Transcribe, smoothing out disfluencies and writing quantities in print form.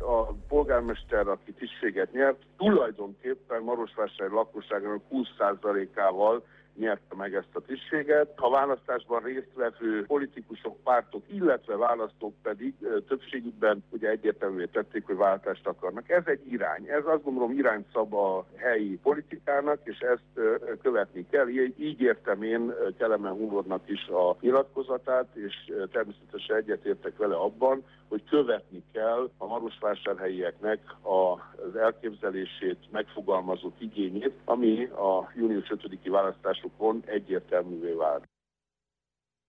A polgármester, aki tisztséget nyert, tulajdonképpen Marosvásárhely lakosságának 20%-ával nyerte meg ezt a tisztséget. A választásban résztvevő politikusok, pártok, illetve választók pedig többségükben ugye egyértelművé tették, hogy váltást akarnak. Ez egy irány. Ez azt gondolom irányt szab a helyi politikának, és ezt követni kell. Így értem én Kelemen Hunornak is a nyilatkozatát, és természetesen egyetértek vele abban, hogy követni kell a marosvásárhelyieknek az elképzelését, megfogalmazott igényét, ami a június 5-i választásokon egyértelművé vált.